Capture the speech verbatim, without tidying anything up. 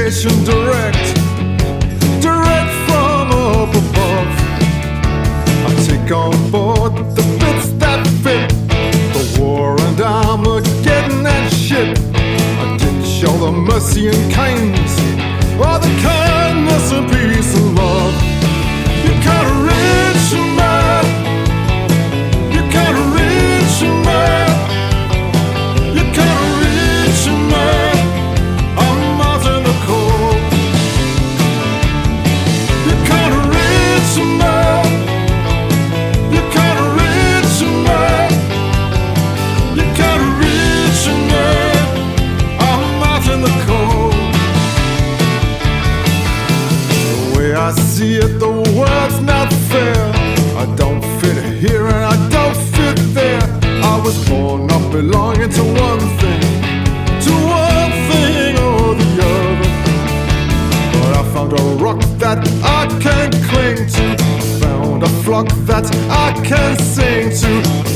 inspiration direct, direct from up above. I take on board the bits that fit the war and Armageddon and shit. I didn't show the mercy and kindness, or the kindness and peace and love. You can't reach a man, you can't reach a man, you can't reach a man. I'm out in the cold. You can't reach a man, you can't reach a man, you can't reach a man. I'm out in the cold. The way I see it, the world's not fair. I don't fit here and I don't fit there. I was born not belonging to one thing, to one thing or the other. But I found a rock that I can cling to, I found a flock that I can sing to.